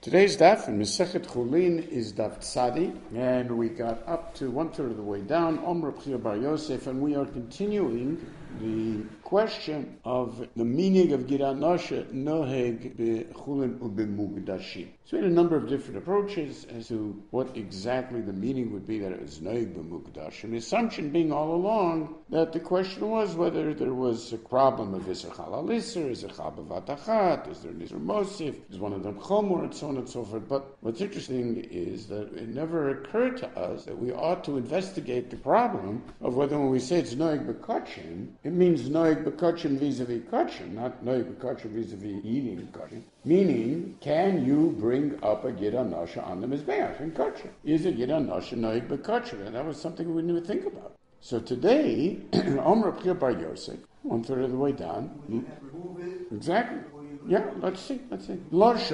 Today's daf in Masechet Chulin is daf Tzadi, and we got up to 1/3 of the way down, Omer Chia Bar Yosef, and we are continuing the question of the meaning of Gid HaNashe Noheg B'Chulin U'B'Mukdashim. So we had a number of different approaches as to what exactly the meaning would be that it was Noheg B'Mukdashim. The assumption being all along that the question was whether there was a problem of Isser Chalal Isser, is it Chal B'Vat Achat, is there an Isser Mosif, is one of them Chomor, and so on and so forth. But what's interesting is that it never occurred to us that we ought to investigate the problem of whether when we say it's Noheg B'Kachim, it means Noheg B'Kachim vis-a-vis Kachim, not Noheg B'Kachim vis-a-vis eating Kachim. Meaning, can you bring up a Gid HaNashe on the Mizbeach in Kachim? Is a Gid HaNashe Noheg B'Kachim? And that was something we didn't think about. So today, Omer Chia Bar Yosef, 1/3 of the way down. Exactly. Yeah, let's see. But the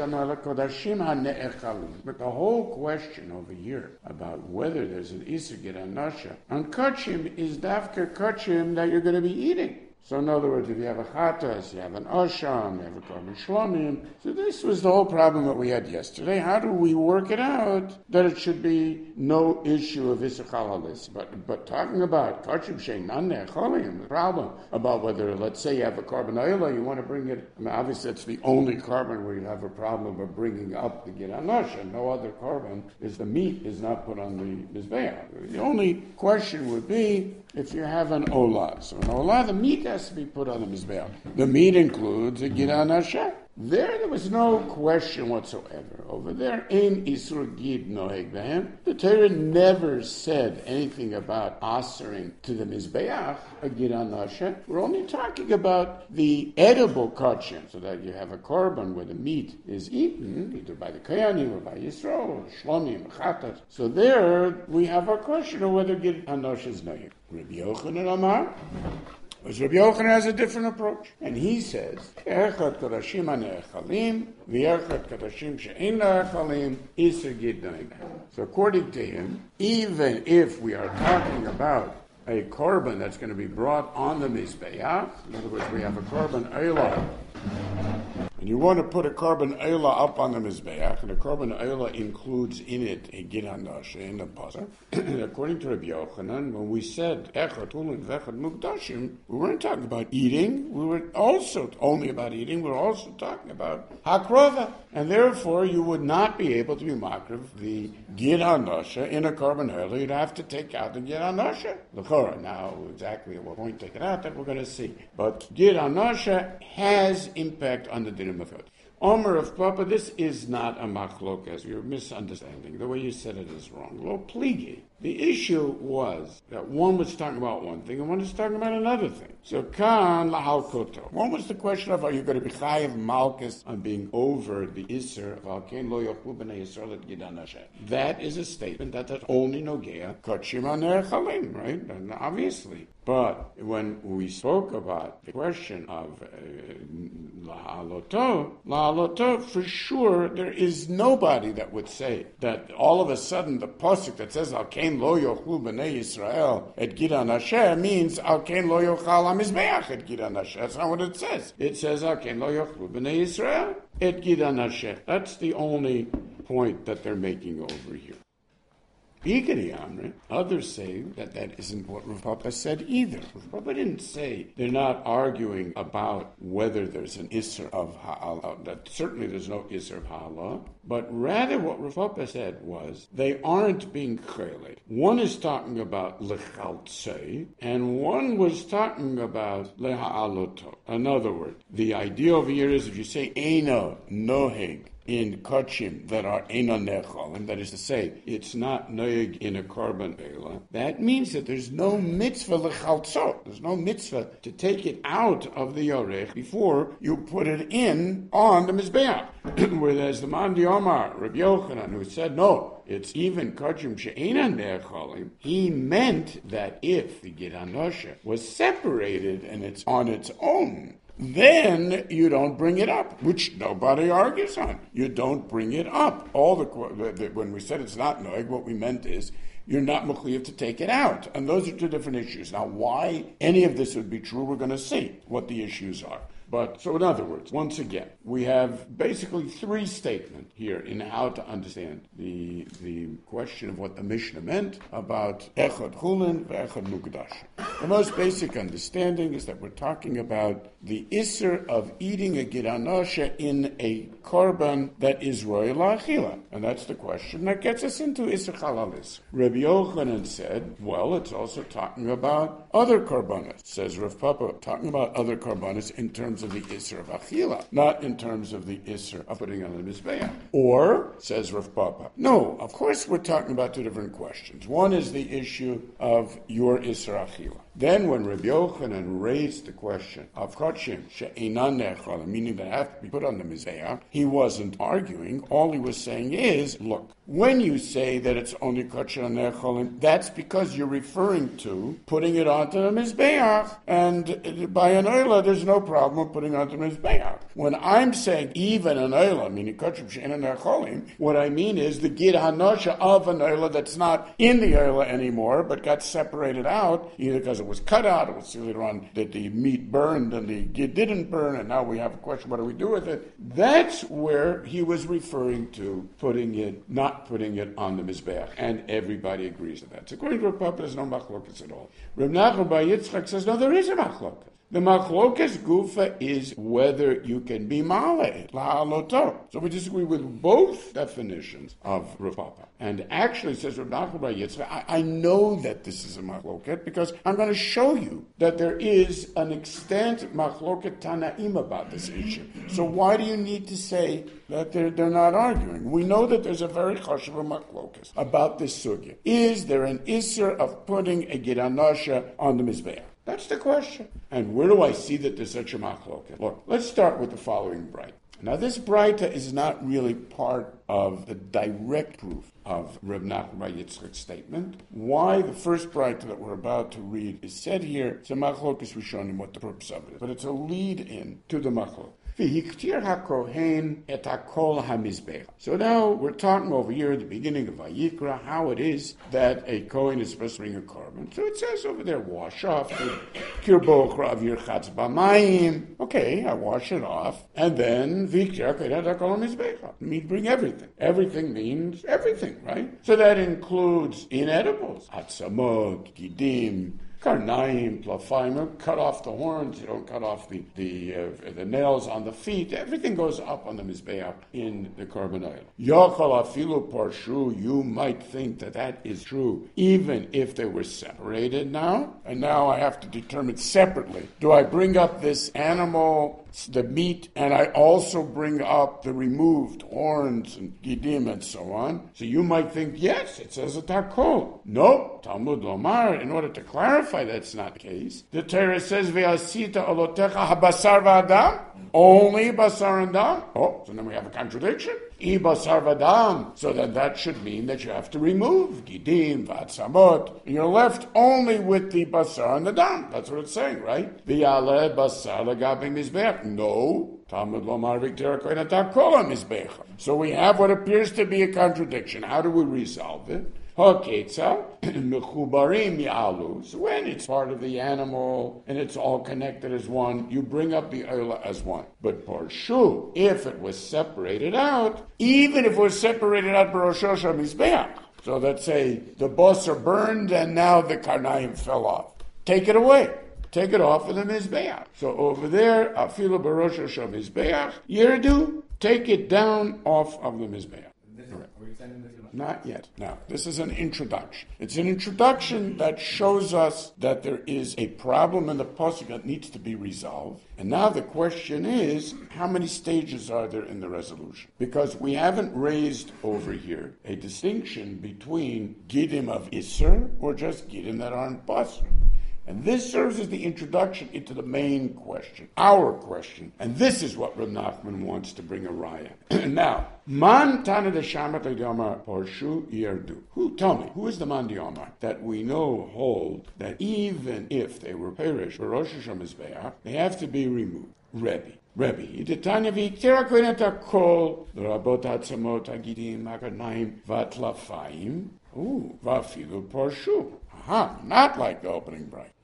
whole question over here about whether there's an Isser Gid HaNashe on Kachim is Dafka Kachim that you're going to be eating. So in other words, if you have a Chatas, you have an Osham, you have a Korban Shlomim. So this was the whole problem that we had yesterday. How do we work it out that it should be no issue of Isser Chalalis? But talking about Kachim Shein Naneh Cholim, the problem about whether, let's say you have a Korban Oila, you want to bring it, I mean, obviously that's the only Korban where you have a problem of bringing up the Gid HaNashe. No other Korban is the meat is not put on the Mizbeach. The only question would be if you have an Olah. So an Olah, the meat has to be put on the Mizbeach. The meat includes a Gid HaNashe. There was no question whatsoever. Over there, in Isur Gid Noheg Behem, the Torah never said anything about asering to the Mizbeach, a Gid HaNashe. We're only talking about the edible kachim, so that you have a korban where the meat is eaten, either by the Kohanim or by Yisrael, or Shlomim, Chatas. So there, we have a question of whether Gid HaNashe is Noheg. Rabbi Yochanan Amar, Rabbi Yochanan has a different approach. And he says, Erchat Kodashim HaNe'echalim, V'erchat Kodashim She'ein Le'echalim, Isser Gid Noheg. So according to him, even if we are talking about a korban that's going to be brought on the Mizbeach, in other words, we have a korban Eilah, and you want to put a korban Eilah up on the Mizbeach, and the korban Eilah includes in it a Gid HaNashe in the Pasuk. According to Rabbi Yochanan, when we said Echad Hulin Vechad Mukdashim, we weren't talking about eating. We were also only about eating. We were also talking about Hakrova, and therefore you would not be able to be makriv the Gid HaNashe in a korban Eilah. You'd have to take out the Gid HaNashe. L'chora. Now, exactly at what point take it out, that we're going to see. But Gid HaNashe has impact on the din of God. Omer of Papa, this is not a machlok, as you're misunderstanding. The way you said it is wrong. Lo pligi. The issue was that one was talking about one thing and one was talking about another thing. So kan lahal koto. One was the question of, are you going to be chayiv malchus on being over the Isser of Alkein lo yochlu b'nei Yisrael et Gid HaNashe? That is a statement that only nogea kachim hane'echalim, right? And obviously. But when we spoke about the question of la'aloto, for sure there is nobody that would say that all of a sudden the pasuk that says Alkein lo yochlu b'nei Yisrael et Gid HaNashe means Alkein lo yochal HaMizbeach et Gid HaNashe. That's not what it says. It says Alkein lo yochlu b'nei Yisrael et Gid HaNashe. That's the only point that they're making over here. Others say that isn't what Rav Papa said either. Rav Papa didn't say they're not arguing about whether there's an Isser of Ha'ala, that certainly there's no Isser of Ha'ala, but rather what Rav Papa said was they aren't being chaylet. One is talking about Lechaltzei, and one was talking about Leha'aloto. In other words, the idea over here is if you say Eino Noheg, in kachim that are eina nechalim, that is to say, it's not noeg in a korban eilah, that means that there's no mitzvah lechaltzot. There's no mitzvah to take it out of the yorech before you put it in on the mizbeach. Whereas the Mandi Omar, Rabbi Yochanan, who said, no, it's even kachim she'eina nechalim, he meant that if the Gid HaNashe was separated and it's on its own, then you don't bring it up, which nobody argues on. You don't bring it up. When we said it's not noeg, what we meant is you're not mechuyev to take it out. And those are two different issues. Now, why any of this would be true, we're going to see what the issues are. But, so in other words, once again, we have basically three statements here in how to understand the question of what the Mishnah meant about Echad Chulin ve'Echad Mukdash. The most basic understanding is that we're talking about the Isser of eating a Gid Hanasha in a korban that is Roy La'achila. And that's the question that gets us into Isser Chalalis. Rabbi Yochanan said, well, it's also talking about other korbanos. Says Rav Papa, talking about other korbanos in terms of the Isser of Achila, not in terms of the Isser of putting on the Mizbeach. Or, says Rav Papa, no, of course we're talking about two different questions. One is the issue of your Isser Achila. Then when Rabbi Yochanan raised the question of Kotshim she'einan nechal, meaning that have to be put on the Mizbeach, he wasn't arguing. All he was saying is, look, when you say that it's only Kotshim nechalim, that's because you're referring to putting it onto the Mizbeach, and by an Oila, there's no problem with putting it onto the Mizbeach. When I'm saying even an Oila, meaning Kotshim she'einan nechalim, what I mean is the Gid Hanasha of an Oila that's not in the Oila anymore, but got separated out, either because it was cut out, it was later on that the meat burned and the Gid didn't burn, and now we have a question, what do we do with it? That's where he was referring to not putting it on the Mizbeach, and everybody agrees with that. So according to Rav Papa, there's no machlokas at all. Rav Nachman Bar Yitzchak says, no, there is a machlokas. The machlokas gufa is whether you can be maleh la'aloto. So we disagree with both definitions of Rav Papa. And actually, says Rav Nachman Bar Yitzchak, I know that this is a machloket because I'm going to show you that there is an extent machloket tanaim about this issue. So why do you need to say that they're not arguing? We know that there's a very chashuv machlokas about this sugya. Is there an isser of putting a Gid Hanasha on the Mizbeach? That's the question. And where do I see that there's such a machloket? Look, let's start with the following bright. Now, this Braita is not really part of the direct proof of Reb Nachman Bar Yitzchak's statement. Why the first Braita that we're about to read is said here, it's a machlokas rishonim what the purpose of it is, but it's a lead-in to the machlok. So now we're talking over here at the beginning of Vayikra how it is that a Kohen is supposed to bring a korban. So it says over there, wash off the kirbo chavir chatz b'mayim. Okay, I wash it off, and then bring everything. Everything means everything, right? So that includes inedibles, atzamot, gidim, karnaim, plafayim, cut off the horns, you don't cut off the nails on the feet, everything goes up on the Mizbeach in the korban oil. Yochal afilu parshu, you might think that is true, even if they were separated now, and now I have to determine separately, do I bring up this animal, the meat, and I also bring up the removed horns and gidim and so on? So you might think, yes, it says a takol. No, Talmud Lomar, in order to clarify that's not the case, the Torah says, Ve'asita olotecha habasar v'adam, only basar and dam. Oh, so then we have a contradiction. I basar v'adam, so then that should mean that you have to remove gidim, v'atzamot, and you're left only with the basar and the dam. That's what it's saying, right? V'yaleh basar l'gabe mizbeach. No. Talmud Lomar Victor Kohen Atakola Mizbeach. So we have what appears to be a contradiction. How do we resolve it? So when it's part of the animal and it's all connected as one, you bring up the oila as one. But parshu, if it was separated out, even if it was separated out b'roshosha mizbeach, so let's say the basar burned and now the karnaim fell off, take it away. Take it off of the Mizbeach. So over there, afilu b'roshosha mizbeach, yirdu, take it down off of the Mizbeach. Not yet. Now, this is an introduction. It's an introduction that shows us that there is a problem in the pasuk that needs to be resolved. And now the question is, how many stages are there in the resolution? Because we haven't raised over here a distinction between gidim of Isser or just gidim that aren't basar. And this serves as the introduction into the main question, our question. And this is what Reb Nachman wants to bring a raya. Now, man tana de shamat l'yomar parshu yerdu. Tell me, who is the man d'yomar that we know hold that even if they were perish for Rosh Hashanah, they have to be removed? Rebbe, Yitanya v'yiktera kohen kol l'rabot ha'tzamot ha'gidim ha'karnaim v'atlafayim v'afilu parshu. Not like the opening bright.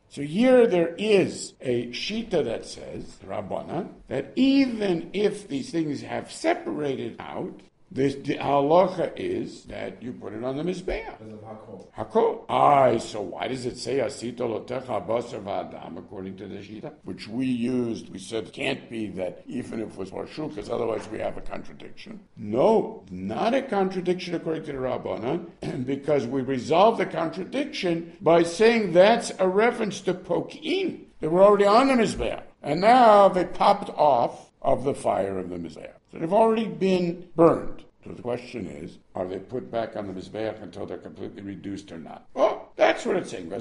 So here there is a shita that says, Rabbanan, that even if these things have separated out, the halacha is that you put it on the mizbeach. Hakol. So why does it say asita lotecha basar v'adam according to the shita, which we used? We said it can't be that even if it was parshu, because otherwise we have a contradiction. No, not a contradiction according to the Rabbanan, because we resolve the contradiction by saying that's a reference to pokin. They were already on the mizbeach, and now they popped off of the fire of the mizbeach. So they've already been burned. So the question is, are they put back on the mizbeach until they're completely reduced or not? Well, that's what it's saying.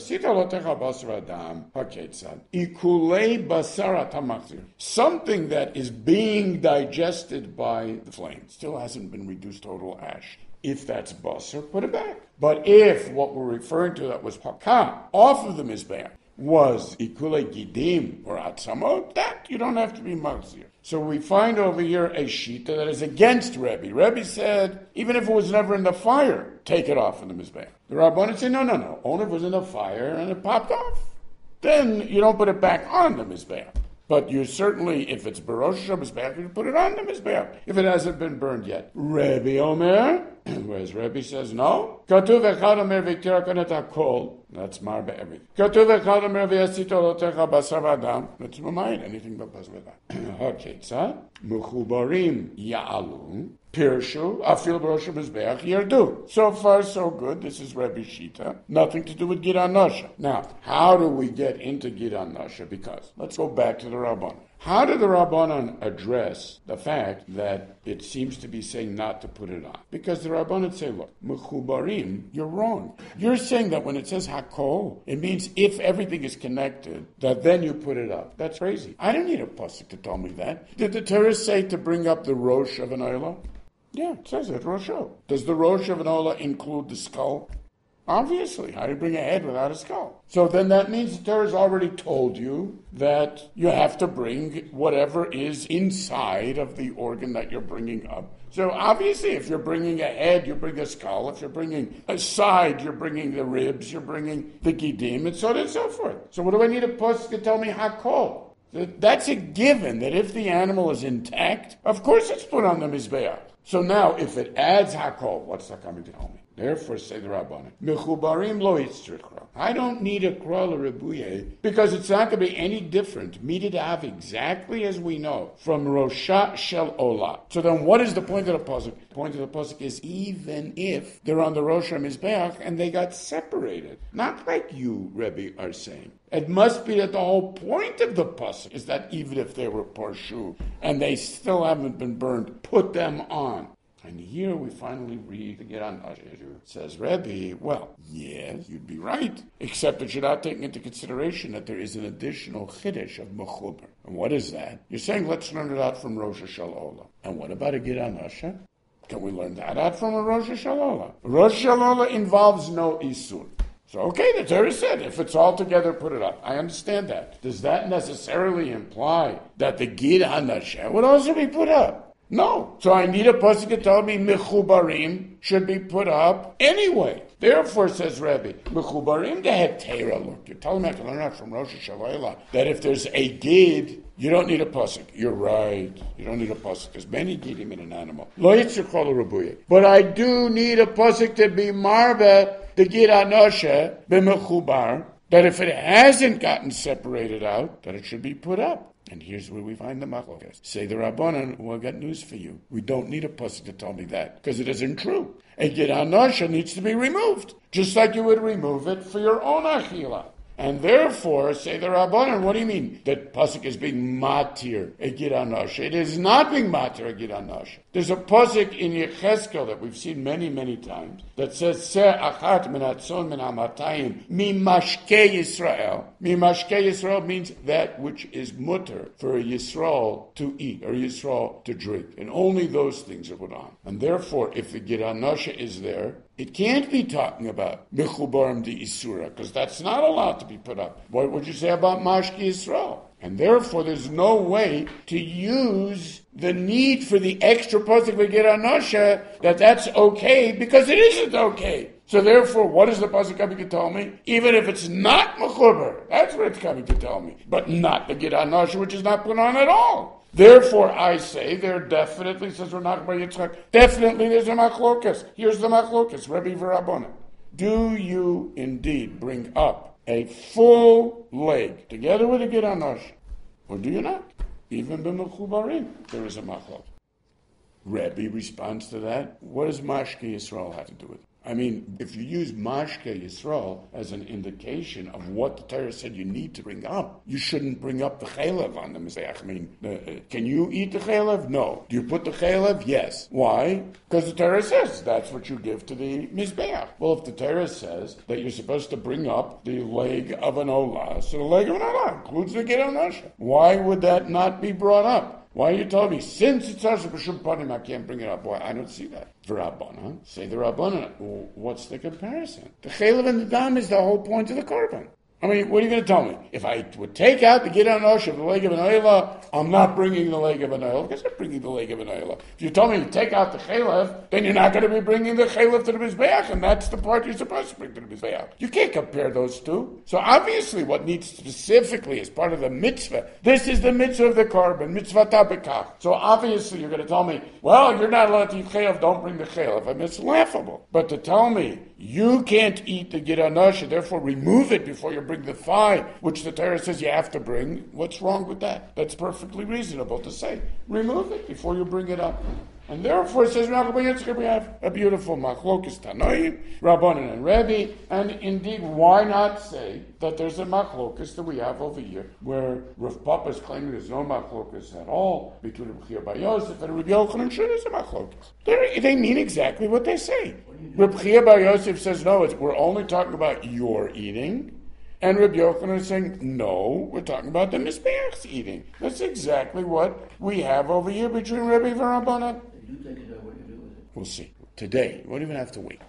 Something that is being digested by the flame still hasn't been reduced total ash. If that's basar, put it back. But if what we're referring to that was pakah off of the mizbeach was ikule gidim or atzamot, that you don't have to be machzir. So we find over here a shita that is against Rebbe. Rebbe said, even if it was never in the fire, take it off in the mizbeach. The Rabbanan say, no. Only if it was in the fire and it popped off. Then you don't put it back on the mizbeach. But you certainly, if it's Barosh Mizbeach, you put it on the Mizbeach, if it hasn't been burned yet. Rebbe Omer, whereas Rebbe says no. Katuv echad omer v'tira kanet hakol. That's marbe everything. Katuv echad omer v'yasito lotecha basar v'adam. That's mamayit, anything but basar v'adam. Haketza, mechubarim ya'alu. Pirshu, afil Barosh Mizbeach, yerdu. So far, so good. This is Rebbe Shita. Nothing to do with Gid HaNasha. Now, how do we get into Gid HaNasha? Because, let's go back to the Rabbanan. How did the Rabbanan address the fact that it seems to be saying not to put it on? Because the Rabbanan say, look, mechubarim, you're wrong. You're saying that when it says hakol, it means if everything is connected, that then you put it up. That's crazy. I don't need a pasuk to tell me that. Did the Torah say to bring up the rosh of an olah? Yeah, it says it, Rosho. Does the rosh of an olah include the skull? Obviously. How do you bring a head without a skull? So then that means the Torah has already told you that you have to bring whatever is inside of the organ that you're bringing up. So obviously if you're bringing a head, you bring a skull. If you're bringing a side, you're bringing the ribs, you're bringing the gidim, and so on and so forth. So what do I need a pasuk to tell me hakol? That's a given, that if the animal is intact, of course it's put on the mizbeach. So now, if it adds hakol, what's that coming to tell me? Therefore, say the Rabbanan, mechubarim lo yitzrichra. I don't need a kral or rebuye because it's not going to be any different. Mididav exactly as we know from Rosha Shel Olah. So then, what is the point of the pasuk? The point of the pasuk is even if they're on the Rosh HaMizbeach and they got separated, not like you, Rebbe, are saying. It must be that the whole point of the pasuk is that even if they were parshu and they still haven't been burned, put them on. And here we finally read the Gid HaNasha. It says, Rebbe, well, yes, you'd be right, except that you're not taking into consideration that there is an additional chiddush of mechubar. And what is that? You're saying, let's learn it out from Rosh Shel Olah. And what about a Gid HaNasha? Can we learn that out from a Rosh Shel Olah? Rosh Shel Olah involves no isur. So, okay, the Torah said, if it's all together, put it up. I understand that. Does that necessarily imply that the Gid HaNasha would also be put up? No. So I need a pasuk to tell me mechubarim should be put up anyway. Therefore, says Rebbe, mechubarim de hetera. Look, you're telling me I can learn that from Rosh Hashanah that if there's a gid, you don't need a pasuk. You're right. You don't need a pasuk. There's many gidim in an animal. Lo yitzchol rebuye. But I do need a pasuk to be marbe the Gid HaNasha b'mechubar, that if it hasn't gotten separated out, that it should be put up. And here's where we find the machlokas. Say the Rabbanan, well, I got news for you. We don't need a pasuk to tell me that, because it isn't true. A Gid HaNasha needs to be removed, just like you would remove it for your own achila. And therefore, say the Rabbanan, what do you mean that pasuk is being matir a Gid HaNasha? It is not being matir a Gid HaNasha. There's a pasuk in Yecheskel that we've seen many, many times that says, Ser achat min hatzon min hamatayim mi mashke Yisrael. Mi mashke Yisrael means that which is mutter for a Yisrael to eat or Yisrael to drink. And only those things are put on. And therefore, if the Gid HaNasha is there, it can't be talking about mechubarim de isura, because that's not allowed to be put up. What would you say about mashke Yisrael? And therefore, there's no way to use the need for the extra pasuk of Gid HaNasha that's okay, because it isn't okay. So therefore, what is the pasuk coming to tell me? Even if it's not mechuber, that's what it's coming to tell me. But not the Gid HaNasha, which is not put on at all. Therefore, I say there definitely, says Rav Bar Yitzchak, definitely there's a machlokas. Here's the machlokas, Rebbe v'Rabbanan. Do you indeed bring up a full leg together with a Gid HaNasha, or do you not? Even b'mechubarim, there is a machlok. Rebbe responds to that. What does Mashke Yisrael have to do with it? I mean, if you use Mashke Yisrael as an indication of what the Torah said you need to bring up, you shouldn't bring up the chaylev on the Mizbeach. I mean, can you eat the chaylev? No. Do you put the chaylev? Yes. Why? Because the Torah says that's what you give to the Mizbeach. Well, if the Torah says that you're supposed to bring up the leg of an olah, so the leg of an olah includes the Gid HaNasha. Why would that not be brought up? Why are you telling me, since it's Asher B'Shum Panim, I can't bring it up? Why? I don't see that. The Rabbanan, say the Rabbanan. Well, what's the comparison? The Chaylev and the Dam is the whole point of the Korban. I mean, what are you going to tell me? If I would take out the Gid HaNasha of the leg of an Oila, I'm not bringing the leg of an Oila. Because I'm bringing the leg of an Oila. If you told me to take out the Chaylev, then you're not going to be bringing the Chaylev to the Mizbeach, and that's the part you're supposed to bring to the Mizbeach. You can't compare those two. So obviously what needs specifically as part of the mitzvah, this is the mitzvah of the Korban, mitzvah tabekach. So obviously you're going to tell me, well, you're not allowed to eat Chaylev, don't bring the Chaylev. I mean, it's laughable. But to tell me, you can't eat the Gid HaNasha, therefore remove it before you bring the thigh, which the Torah says you have to bring. What's wrong with that? That's perfectly reasonable to say. Remove it before you bring it up. And therefore, it says, we have a beautiful machlokes Tanoim, Rabbanan and Rebbe, and indeed, why not say that there's a machlokes that we have over here, where Rav Papa is claiming there's no machlokes at all between Reb Chia Bar Yosef and Reb Yochanan. Sure, there's a machlokes. They mean exactly what they say. Reb Chia Bar Yosef says, no, we're only talking about your eating. And Rabbi Yochanan is saying, no, we're talking about the Mizbeach's eating. That's exactly what we have over here between Rebbe and Rabbanan. We'll see. Today, we won't even have to wait.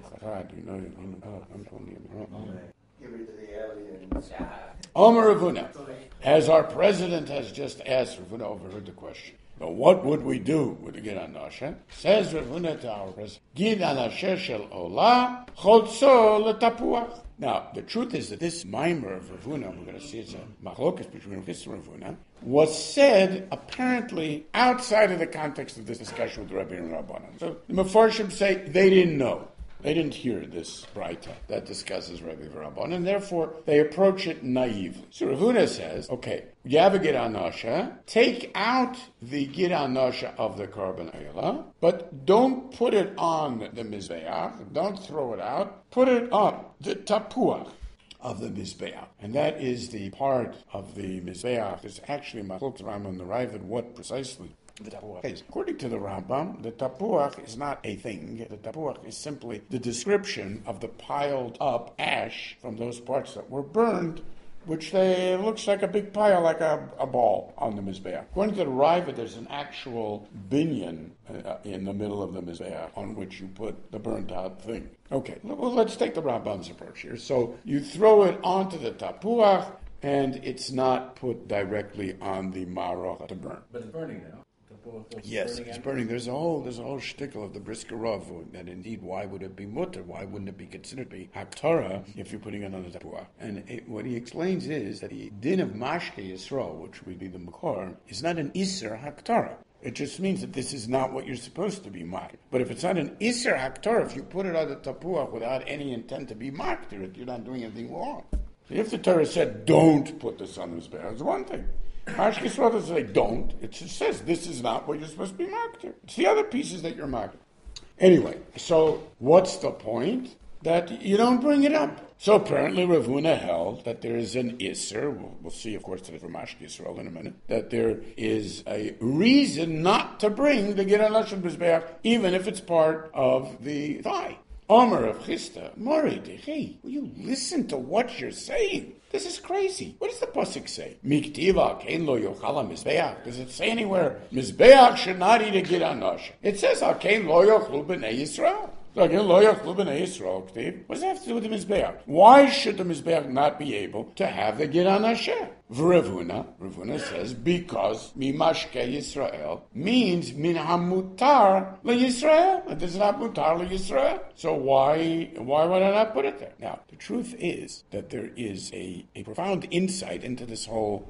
Omer Ravuna, as our president has just asked, Ravuna overheard the question. But what would we do with the Gid HaNasha? Says Ravuna to our president, Gid HaNasha shel olah, chotzo letapuach. Now, the truth is that this mimer of Ravuna, we're going to see it's a machlokas between Rav and Ravuna, was said apparently outside of the context of this discussion with Rebbe and Rabbanan. So the Mefarshim say they didn't know. They didn't hear this braita that discusses Rebbe and Rabbanan, and therefore they approach it naively. So Ravuna says, okay, you have a Gid HaNasha, take out the Gid HaNasha of the Korban Oila, but don't put it on the Mizbeach, don't throw it out, put it on the Tapuach of the Mizbeach. And that is the part of the Mizbeach. It's actually Machlokes Rambam and the Raavad, what precisely the tapuach is. According to the Rambam, the tapuach is not a thing. The tapuach is simply the description of the piled up ash from those parts that were burned, which it looks like a big pile, like a ball on the Mizbeach. According to the Raavad, there's an actual binyan in the middle of the Mizbeach on which you put the burnt out thing. Okay, well, let's take the Rambam's approach here. So you throw it onto the tapuach, and it's not put directly on the maror to burn. But it's burning now. Yes, it's burning. There's a whole shtickle of the Brisker Rav that indeed, why would it be mutter? Why wouldn't it be considered to be haktorah if you're putting it on the tapuach? And what he explains is that the din of mashke Yisrael, which would be the makor, is not an iser haktorah. It just means that this is not what you're supposed to be marked. But if it's not an iser haktorah, if you put it on the tapuach without any intent to be marked to it, you're not doing anything wrong. If the Torah said, don't put this on the Mizbeach, it's one thing. Mashke Yisrael doesn't say don't. It just says this is not what you're supposed to be marked here. It's the other pieces that you're marking. Anyway, so what's the point? That you don't bring it up. So apparently Ravuna held that there is an Isser, we'll see of course today from Mashke Yisrael in a minute, that there is a reason not to bring the Gid HaNasha Mizbeach even if it's part of the thigh. Omer of Chista, Mori Dechi, will you listen to what you're saying? This is crazy. What does the pasuk say? Miktiva kein lo yochala mizbeach. Does it say anywhere Mizbeach should not eat a Gid HaNasha? It says kein lo yochlu b'nei Yisrael. What does that have to do with the Mizbeach? Why should the Mizbeach not be able to have the Gid HaNasheh? Ravuna says, because Mimashke Yisrael means Min HaMutar LeYisrael. It is not Mutar LeYisrael. So why would I not put it there? Now, the truth is that there is a profound insight into the whole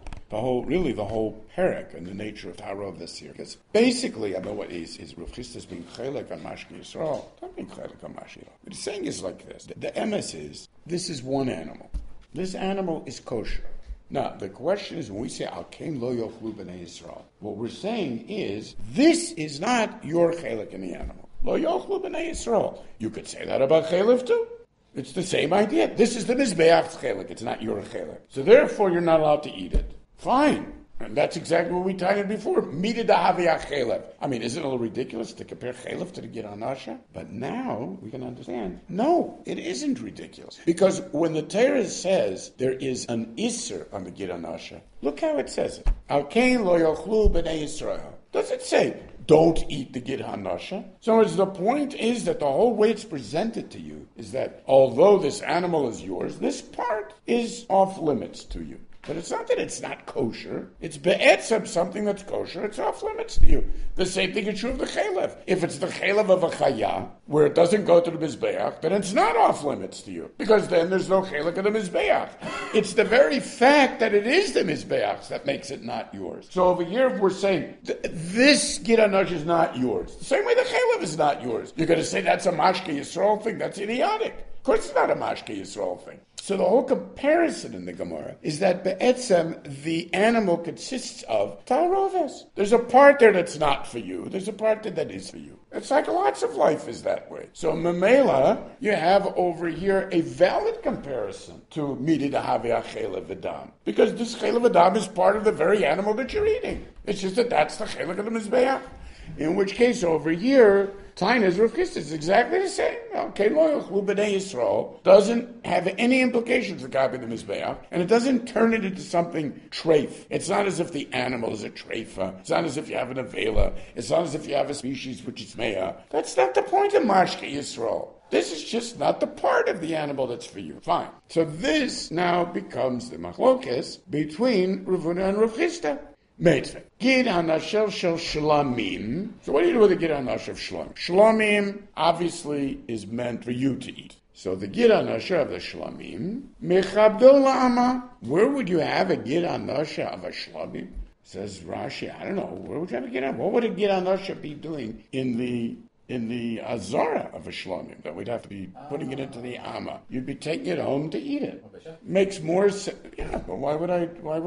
parak and the nature of Tarov this year. Because basically, I know what is Rav Chisda's being chelek on Mashke Yisrael. Not being chelek on Mashke Yisrael. What he's saying is like this. The emes is, this is one animal. This animal is kosher. Now, the question is, when we say, Al-Kem lo yochlu b'nei Yisrael, what we're saying is, this is not your chelek in the animal. Lo yochlu b'nei Yisrael. You could say that about chelev too. It's the same idea. This is the Mizbeach's chelek. It's not your chelek. So therefore, you're not allowed to eat it. Fine. And that's exactly what we tied before. Mida dahaviyah chelev. I mean, isn't it a little ridiculous to compare chelev to the Gid HaNasheh? But now we can understand. No, it isn't ridiculous. Because when the Torah says there is an isser on the Gid HaNasheh, look how it says it. Al kain lo yochlu b'nei Yisrael. Does it say, don't eat the Gid HaNasheh? So the point is that the whole way it's presented to you is that although this animal is yours, this part is off limits to you. But it's not that it's not kosher. It's be'etzem, something that's kosher. It's off limits to you. The same thing is true of the chelev. If it's the chelev of a chaya, where it doesn't go to the mizbeach, then it's not off limits to you. Because then there's no chelek of the mizbeach. It's the very fact that it is the mizbeach that makes it not yours. So over here we're saying, this Gid HaNasheh is not yours. The same way the chelev is not yours. You're going to say that's a Mashke Yisrael thing. That's idiotic. Of course it's not a Mashke Yisrael thing. So the whole comparison in the Gemara is that be'etzem, the animal consists of ta'aroves. There's a part there that's not for you. There's a part there that is for you. It's like lots of life is that way. So memela, you have over here a valid comparison to midi dahaviyah chelev v'dam. Because this chelev v'dam is part of the very animal that you're eating. It's just that that's the chelek of the mizbeach. In which case, over here, Taina's Rav Chisda is exactly the same. Okay, lo yochlu b'nei Yisrael doesn't have any implications for copy the Mizbeach, and it doesn't turn it into something treif. It's not as if the animal is a treifa. It's not as if you have an avela. It's not as if you have a species which is mea. That's not the point of Mashke Yisrael. This is just not the part of the animal that's for you. Fine. So this now becomes the machlokes between Ravuna and Rav Chisda. Mitzvah. Gid HaNasheh shel shlamim. So what do you do with the Gid HaNasheh of shlamim? Shlamim obviously is meant for you to eat. So the Gid HaNasheh of the shlamim, mechabdol la'ama. Where would you have a Gid HaNasheh of a shlamim? Says Rashi, I don't know. Where would you have a Gid HaNasheh? What would a Gid HaNasheh be doing in the azara of a shlamim, that we'd have to be putting it into the amma? You'd be taking it home to eat it. Makes more sense. Yeah, but why would I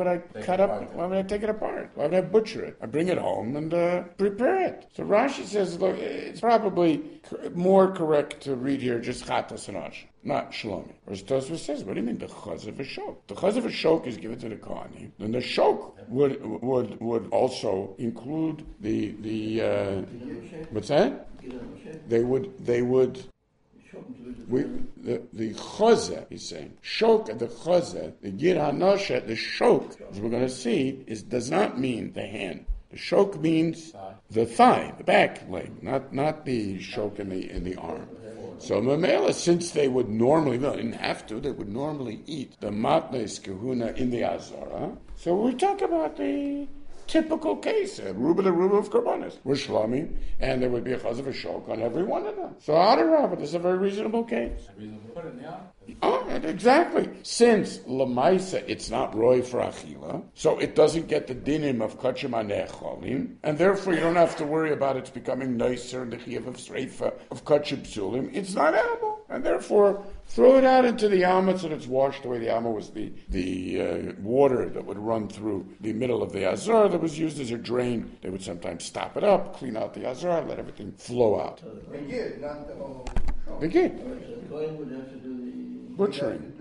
cut up? Why would I take it apart? Why would I butcher it? I bring it home and prepare it. So Rashi says, look, it's probably more correct to read here just chatas and ash, not shlomi. Whereas Tosfos says, what do you mean the chaz of a shok? The chaz of a shok is given to the kohanim. Then the shok would also include the what's that? The chazeh, he's saying, shok, the chazeh, the Gid HaNasheh, the shok, as we're going to see, does not mean the hand. The shok means the thigh, the back leg, not the shok in the arm. So Mamela, since they would normally, they didn't have to, they would normally eat the matnes kahuna in the azara. So we talk about the typical case, ruba of karbanis. We're shlamim, and there would be a chaz of a shok on every one of them. So Adarabah, this is a very reasonable case. Oh, exactly. Since lamaisa, it's not roy for achila, so it doesn't get the dinim of kachim anecholim, and therefore you don't have to worry about it's becoming nicer in the chiyuv of sreifa of kachim psulim. It's not edible, and therefore throw it out into the Amma so that it's washed away. The Amma was the water that would run through the middle of the Azar that was used as a drain. They would sometimes stop it up, clean out the Azar, let everything flow out. The gid, not the whole shop. The gid. The Kohen would have to do the butchering.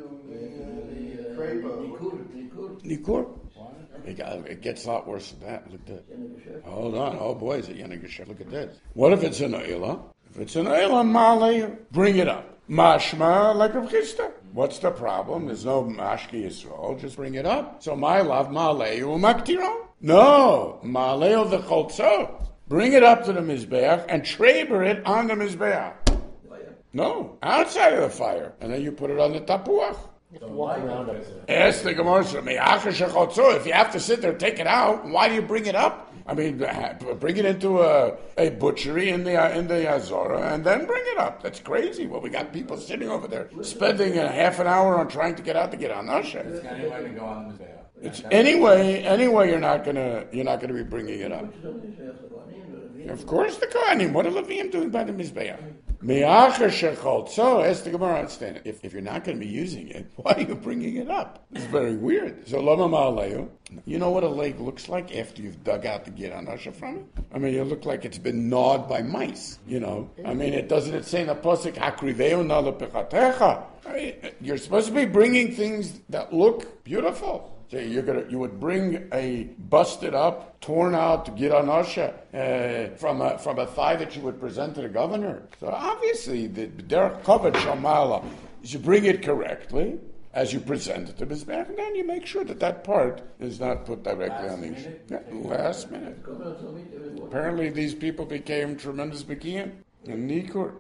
Nikur. It gets a lot worse than that. Look at that. Hold on. Oh boy, is it Yenegeshef. Look at this. What if it's an Oila? If it's an Oila, Malay, bring it up. Mashma, like Rav Chisda. What's the problem? There's no Mashke Yisrael. Just bring it up. So my love, Malay u'maktiro. No, Malay of the Cholzot. Bring it up to the Mizbeach and traber it on the Mizbeach. No, outside of the fire. And then you put it on the tapuach. Walk around it. Ask the Gemara, if you have to sit there, take it out, why do you bring it up? I mean, bring it into a butchery in the Azora and then bring it up. That's crazy. Well, we got people sitting over there spending a half an hour on trying to get out to get on Nasha. It's anyway to go on the Mizbeach. It's anyway, you're not gonna be bringing it up. Of course, the Kohanim. What are Leviim doing by the Mizbeach? So, ask the Gemara, understand it. If you're not going to be using it, why are you bringing it up? It's very weird. So, Lama Ma'aleyu, you know what a leg looks like after you've dug out the Gid Anasha from it? I mean, you look like it's been gnawed by mice, you know? I mean, it say in the Pasuk, Hakriveu na lepechatecha. You're supposed to be bringing things that look beautiful. So you would bring a busted up, torn out Gid Anasha from a thigh that you would present to the governor. So obviously the derech kavod shamala, you should bring it correctly as you present it to Mizbeach, and then you make sure that part is not put directly on the last minute. Apparently these people became tremendous Bekiim in Nikur.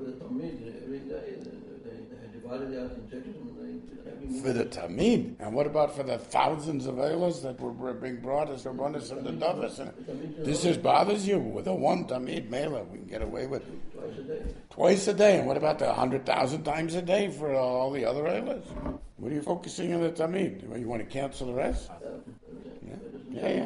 For the Tamid. And what about for the thousands of Eilas that were being brought as the bonus of the Dovas? This just bothers you? With a one Tamid Mela, we can get away with twice a day. And what about the 100,000 times a day for all the other Eilas? What are you focusing on the Tamid? You want to cancel the rest? Yeah.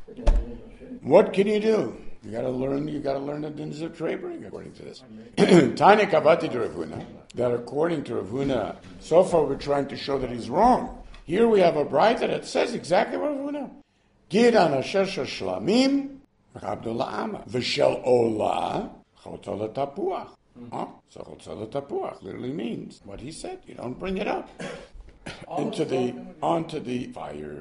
What can you do? You got to learn the dins of Trebring according to this. Tanya Kavati to Rav Huna, that according to Rav Huna, so far we're trying to show that he's wrong. Here we have a brayta that says exactly what Rav Huna. Gid Anasher Shlamim, Abdullah Amma, V'Shel Ola, Chotol Tapuach. So Chotol Tapuach literally means what he said. You don't bring it up onto the fire.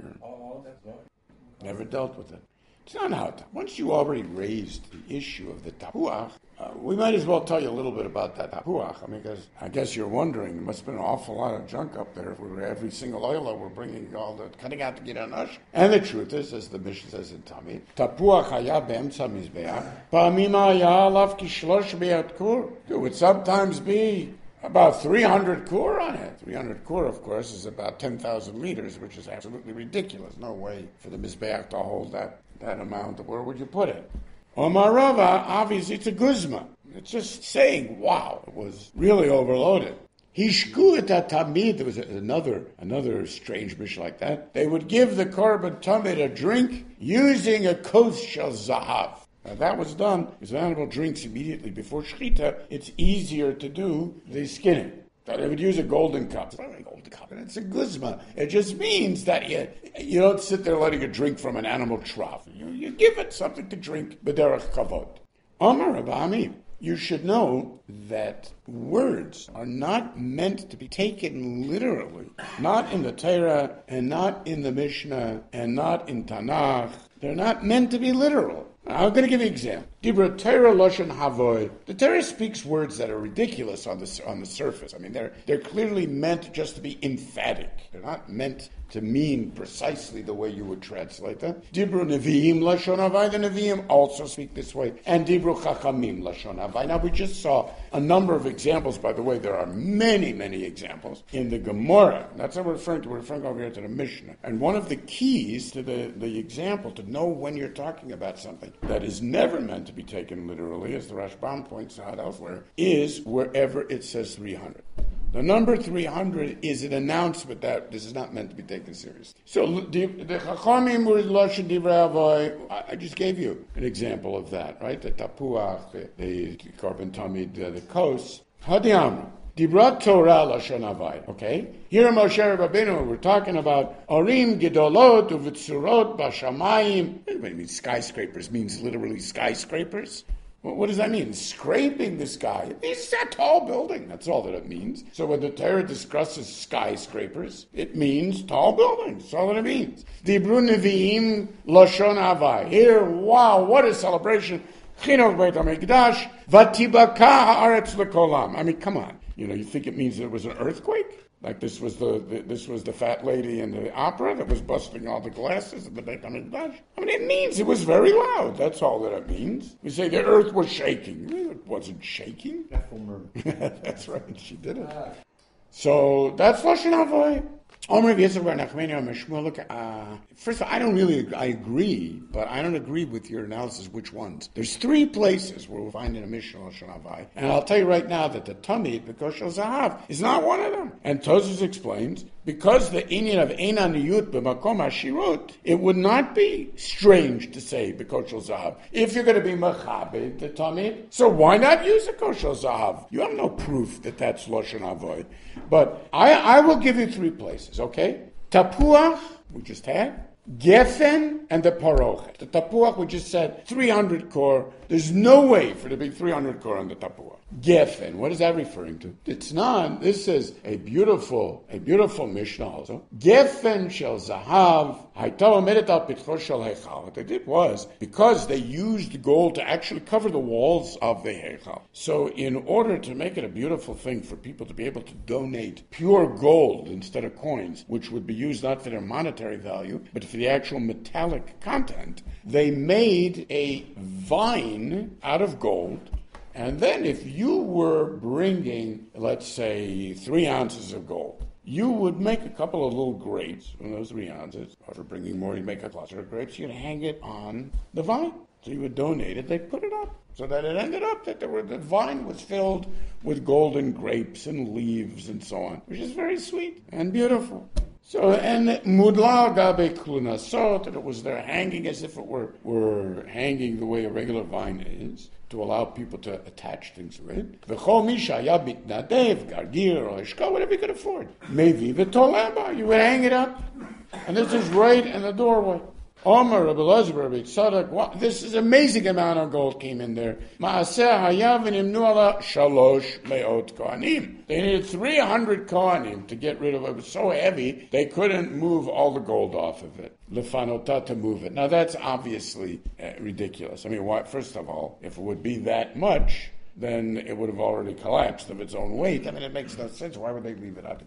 Never dealt with it. It's not how. Once you already raised the issue of the tapuach, we might as well tell you a little bit about that tapuach. I mean, because I guess you're wondering, there must have been an awful lot of junk up there. If we were every single oila, we're bringing all the cutting out to get on us. And the truth is, as the Mishnah says in Tamid, tapuach haya be'emtza mizbeach, pa'amim haya alav kishlosh be'at kur. It would sometimes be about 300 kur on it. 300 kur, of course, is about 10,000 liters, which is absolutely ridiculous. No way for the mizbeach to hold that amount. Where would you put it? Omar Rava, obviously it's a guzma. It's just saying, wow, it was really overloaded. Hishku et tamid. There was another strange mission like that. They would give the korban tamid a drink using a kos shel zahav. Now that was done because when animal drinks immediately before shechita, it's easier to do the skinning. So they would use a golden cup. It's not a golden cup, and it's a guzma. It just means that you don't sit there letting it drink from an animal trough. You give it something to drink, b'derech kavod. Amar Abami, you should know that words are not meant to be taken literally. Not in the Torah, and not in the Mishnah, and not in Tanakh. They're not meant to be literal. I'm going to give you an example. Dibra Torah Lashon Havoy. The Torah speaks words that are ridiculous on the surface. I mean, they're clearly meant just to be emphatic. They're not meant to mean precisely the way you would translate them. Dibra Nevi'im Lashon Havai. The Nevi'im also speak this way. And Dibra Chachamim Lashon Havai. Now, we just saw a number of examples. By the way, there are many, many examples in the Gemara. That's what we're referring to. We're referring over here to the Mishnah. And one of the keys to the example, to know when you're talking about something that is never meant to be taken literally, as the Rashbam points out elsewhere, is wherever it says 300. The number 300 is an announcement that this is not meant to be taken seriously. So the Chachamim were Lashon Divrei Avos. I just gave you an example of that, right? The tapuach, the korban tamid, the kos. Hadi Amra. Dibrat Torah Lashon Havai. Okay? Here in Moshe Rabbeinu, we're talking about Orim Gedolot Uvitzurot Bashamayim. What do you mean skyscrapers? Means literally skyscrapers? What does that mean? Scraping the sky. It's a tall building. That's all that it means. So when the Torah discusses skyscrapers, it means tall buildings. That's all that it means. Dibru Nevi'im Lashon Havai. Here, wow, what a celebration. Chinuch Beit HaMikdash Vatibaka Haaretz Lekolam. I mean, come on. You think it means there was an earthquake? Like this was the fat lady in the opera that was busting all the glasses in the Beit HaMikdash. I mean, it means it was very loud. That's all that it means. We say the earth was shaking. It wasn't shaking. That's right. She did it. So that's Lashon Havoy. First of all, I agree, but I don't agree with your analysis which ones. There's 3 places where we'll find in a Mishnah Lashon Havai, and I'll tell you right now that the Tamid, the Koshel Zahav, is not one of them. And Tosfos explains, because the inyan of Einan Niyut b'makom hashirut, it would not be strange to say B'koshel Zahav. If you're going to be Machabed, the Tamid, so why not use a Koshel Zahav? You have no proof that that's Lashon Havai. But I will give you 3 places, okay? Tapuach, we just had, Gefen, and the Parochet. The Tapuach, we just said 300 kor. There's no way for there to be 300 kor on the Tapuach. Gefen, what is that referring to? It's not. This is a beautiful Mishnah also. Gefen shel Zahav, Hayta omedet al pitcho shel Heichal. What they did was, because they used gold to actually cover the walls of the Heichal. So in order to make it a beautiful thing for people to be able to donate pure gold instead of coins, which would be used not for their monetary value, but for the actual metallic content, they made a vine out of gold. And then if you were bringing, let's say, 3 ounces of gold, you would make a couple of little grapes from those 3 ounces. Or for bringing more, you'd make a cluster of grapes. You'd hang it on the vine. So you would donate it. They'd put it up. So that it ended up that the vine was filled with golden grapes and leaves and so on, which is very sweet and beautiful. So, and mudla gabe klunasot, that it was there hanging as if it were hanging the way a regular vine is, to allow people to attach things to it. V'chol misha yabit nadev, gargir, or ishka, whatever you could afford. Maybe the toleba, you would hang it up, and this is right in the doorway. Omer, Rabbi Elazar, Rabbi Tzadok, this is amazing amount of gold came in there. Maaseh hayav v'nimnu ala shalosh me'ot kohanim. They needed 300 kohanim to get rid of it. It was so heavy, they couldn't move all the gold off of it. Lefanota, to move it. Now that's obviously ridiculous. I mean, first of all, if it would be that much, then it would have already collapsed of its own weight. I mean, it makes no sense. Why would they leave it out?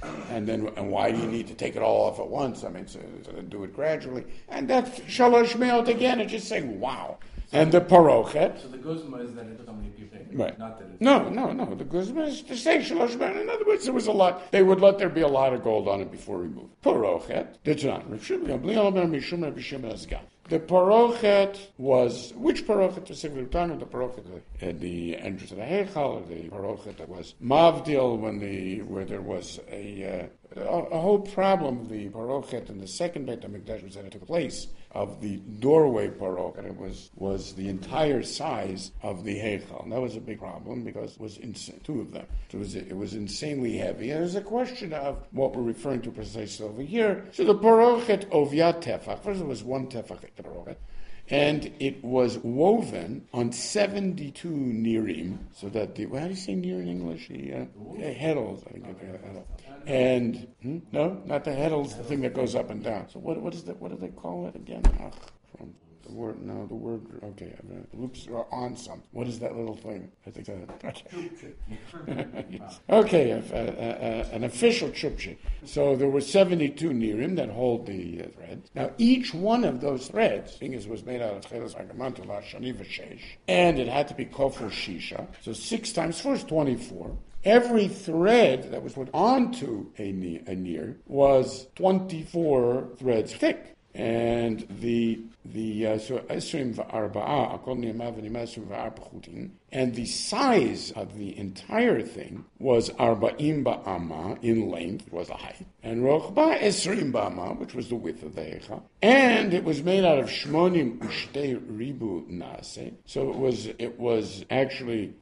And why do you need to take it all off at once? I mean, so do it gradually. And that's shalosh me'ot again. It's just saying, wow. And the parochet. So the guzma is that it doesn't many people take it. Right. Not that it's No. The guzma is to say shalosh me'ot. In other words, there was a lot. They would let there be a lot of gold on it before removed. Parochet. That's not. The parochet was, which parochet was the parochet at the entrance of the Heichal, or the parochet that was Mavdil where there was a whole problem of the parochet in the second Beit HaMikdash was that it took place of the doorway parochet. It was the entire size of the Heichal. And that was a big problem because it was 2 of them. So it was insanely heavy. And there's a question of what we're referring to precisely over here. So the parochet ovya tefach. First it was 1 tefach parochet. And it was woven on 72 nirim, so that how do you say nir in English? The heddles, I think. And no, not the heddles, the thing that goes up and down. So what is that? What do they call it again? The word. Okay, loops are on some. What is that little thing? I think that. Yes. Okay, an official chupchik. So there were 72 nirim that hold the threads. Now each one of those threads, being as was made out of chelas agamantola shani v'sheish, and it had to be kofel shisha. So 6 times 4 is 24. Every thread that was put onto a nir was 24 threads thick. And so esrim v'arba'a akol niyama v'nima esrim v'arba chutin, and the size of the entire thing was arba'im ba'ama in length, it was the height, and rochba esrim ba'ama, which was the width of the heicha, and it was made out of shmonim ushtei ribu nase, so it was actually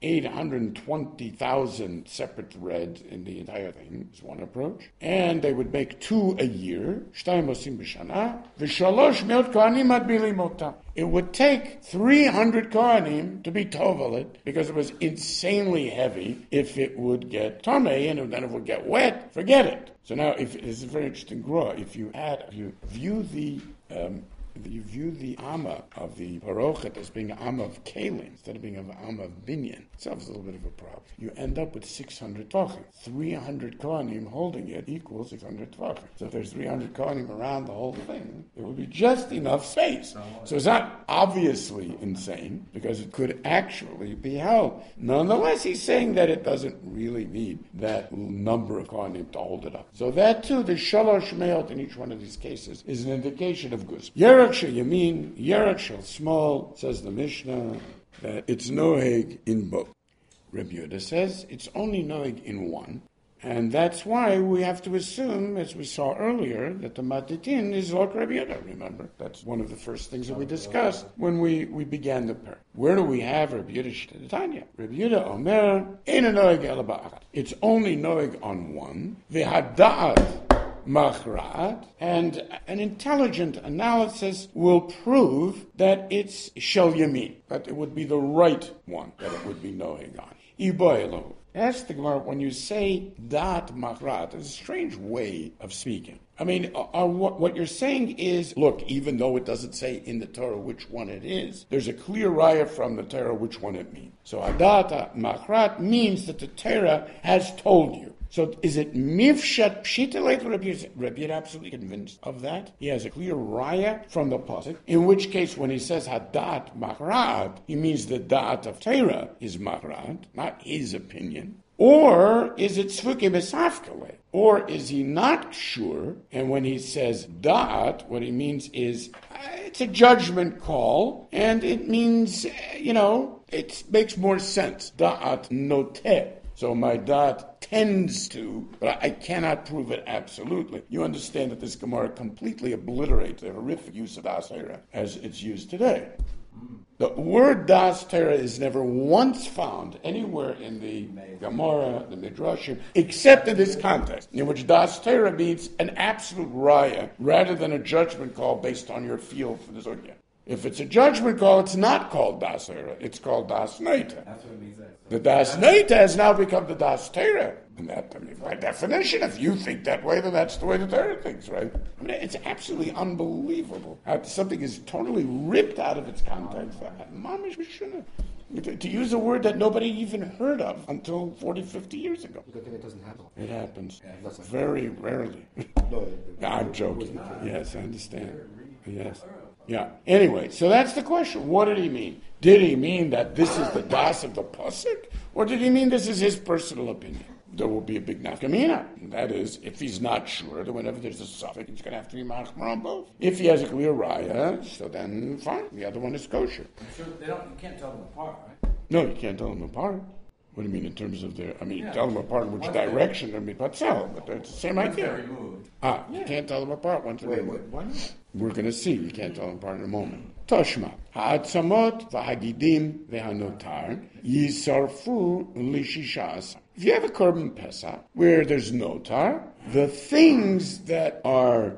820,000 separate threads in the entire thing. Is one approach, and they would make 2 a year. Shtayim osim b'shana v'shalosh me'ot kohanim ad bilimota. It would take 300 kohanim to be tovelit because it was insanely heavy. If it would get tamei and then it would get wet, forget it. So now, this is a very interesting grah. If you view you view the Amma of the Parochet as being Amma of Kalim instead of being an Amma of Binyan, itself is a little bit of a problem. You end up with 600 Tvachim. 300 Kohanim holding it equals 600 Tvachim. So if there's 300 Kohanim around the whole thing, it would be just enough space. So it's not obviously insane, because it could actually be held. Nonetheless, he's saying that it doesn't really need that number of Kohanim to hold it up. So that too, the Shalosh Meot in each one of these cases is an indication of Gus. Yerach Shel Yamin, Yerach Shel Small, says the Mishnah, that it's noheg in both. Reb Yehuda says it's only noheg in one, and that's why we have to assume, as we saw earlier, that the Matitin is like Reb Yehuda. Remember, that's one of the first things that we discussed when we began the parak. Where do we have Reb Yehuda Tanya? Reb Yehuda Omer, Eina noheg ela ba'achat. It's only noheg on one. V'hada'at Machra'at, and an intelligent analysis will prove that it's Shel Yamin, that it would be the right one that it would be noheg on. Iboyelo. Ask the Gemara, when you say dat Machra'at, it's a strange way of speaking. I mean, what you're saying is, look, even though it doesn't say in the Torah which one it is, there's a clear raya from the Torah which one it means. So adata Machra'at means that the Torah has told you. So is it mifshat pshita like Reb Yehuda absolutely convinced of that? He has a clear raya from the pasuk, in which case when he says hadat machra'at, he means the da'at of Torah is machra'at, not his opinion. Or is it tzvuke besafkale? Or is he not sure? And when he says da'at, what he means is it's a judgment call, and it means, it makes more sense. Da'at noteh. So my dot tends to, but I cannot prove it absolutely. You understand that this Gemara completely obliterates the horrific use of Das Torah as it's used today. The word Das Torah is never once found anywhere in the Gemara, the Midrashim, except in this context, in which Das Torah means an absolute raya rather than a judgment call based on your feel for the Sugya. If it's a judgment call, it's not called Das Torah. It's called Das Neita. That's what it means. The Das Neita has now become the Das Torah. And that, by definition, if you think that way, then that's the way the Torah thinks, right? I mean, it's absolutely unbelievable how something is totally ripped out of its context. Mamish Mishuna. To use a word that nobody even heard of until 40, 50 years ago. Good thing it doesn't happen. It happens very rarely. No, I'm joking. Yes, I understand. Yes. Yeah. Anyway, so that's the question. What did he mean? Did he mean that this is the das of the pasuk, or did he mean this is his personal opinion? There will be a big nafkamina. That is, if he's not sure, then whenever there's a suffix, he's going to have to be machmir on both. If he has a clear raya, so then fine. The other one is kosher. So you can't tell them apart, right? No, you can't tell them apart. What do you mean in terms of their? Tell them apart in which direction they're patzel, but it's the same idea. Removed. You can't tell them apart once they're removed. Why not? We're going to see. You can't tell them apart in a moment. Toshma. Ha'atzamot v'hagidim v'hanotar yisarfu l'shishas. If you have a korban pesach where there's notar, the things that are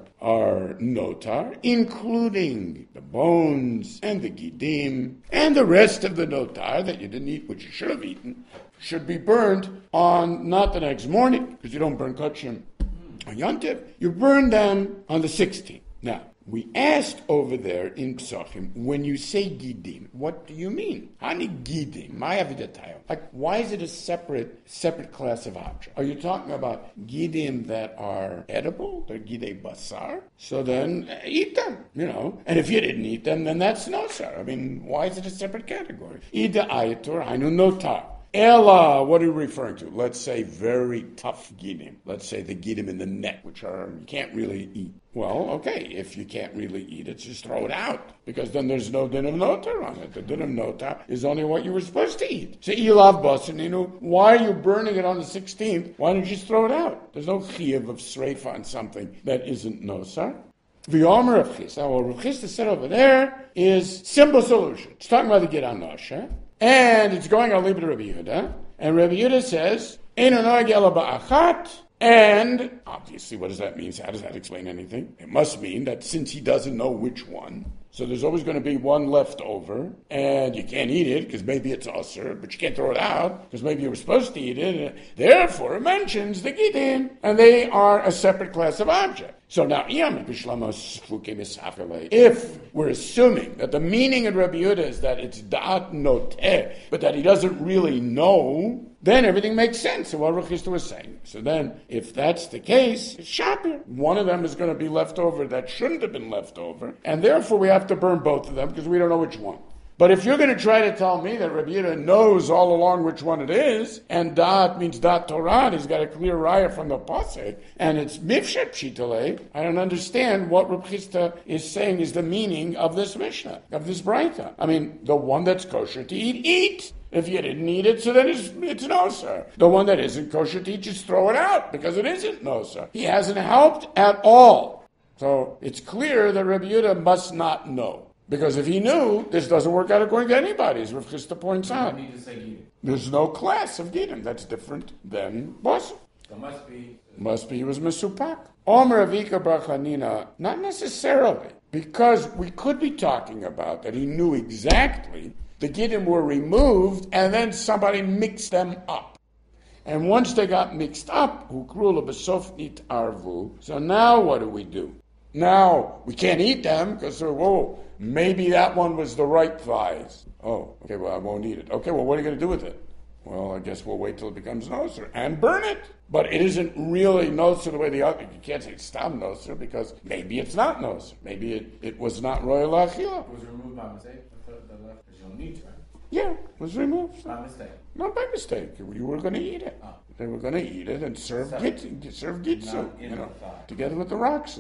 notar, including the bones and the gidim and the rest of the notar that you didn't eat, which you should have eaten, should be burned on not the next morning, because you don't burn kachim on Yontiv. You burn them on the 16th. Now, we asked over there in Psachim, when you say gidim, what do you mean? Hani gidim, like, why is it a separate class of object? Are you talking about gidim that are edible? They're gidei basar? So then, eat them, And if you didn't eat them, then that's nosar. I mean, why is it a separate category? Ida ayatur, hainu notar. Ella, what are you referring to? Let's say very tough gidim. Let's say the gidim in the neck, which you can't really eat. Well, okay, if you can't really eat it, just throw it out, because then there's no din of notar on it. The din of notar is only what you were supposed to eat. So ilav basaninu, why are you burning it on the 16th? Why don't you just throw it out? There's no chiyuv of sreifa on something that isn't nosar. The Omer of Chisda, what Rav Chisda said over there is simple solution. It's talking about the Gid HaNoshe, and it's going on Libra Rabbi Yehuda, and Rabbi Yehuda says, Eino noeg ela ba'achat, and obviously what does that mean? How does that explain anything? It must mean that since he doesn't know which one, So there's always going to be one left over, and you can't eat it because maybe it's usher, but you can't throw it out because maybe you were supposed to eat it. Therefore, it mentions the Gidim, and they are a separate class of object. So now, if we're assuming that the meaning in Rabbi Yehuda is that it's da'at noteh, but that he doesn't really know, then everything makes sense of what Rav Chisda was saying. So then, if that's the case, it's shapir. One of them is going to be left over that shouldn't have been left over, and therefore we have to burn both of them because we don't know which one. But if you're going to try to tell me that Rabbi Yehuda knows all along which one it is, and Da'at means Da'at Torah, he's got a clear raya from the Pasuk, and it's Mifshet Pshitale, I don't understand what Rabbi Chisda is saying is the meaning of this Mishnah, of this Braita. I mean, the one that's kosher to eat, eat. If you didn't eat it, so then it's no, sir. The one that isn't kosher to eat, just throw it out, because it isn't no, sir. He hasn't helped at all. So it's clear that Rabbi Yehuda must not know. Because if he knew, this doesn't work out according to anybody, as Rav Chisda points out. There's no class of Gidim that's different than Basar. So must be he was Mesupak. Omer Avika Bar Chanina, not necessarily, because we could be talking about that he knew exactly the Gidim were removed and then somebody mixed them up. And once they got mixed up, Hukrula Besof Nit Arvu, so now what do? Now, we can't eat them because maybe that one was the right thighs. Oh, okay, well, I won't eat it. Okay, well, what are you going to do with it? Well, I guess we'll wait till it becomes noser and burn it. But it isn't really noser the way the other. You can't say it's stam noser because maybe it's not noser. Maybe it was not royal achila. It was removed by mistake. The left, because you don't need to, right? Yeah, it was removed. By mistake. Not by mistake. You were going to eat it. Oh. They were going to eat it and serve gitzu, together with the rocks.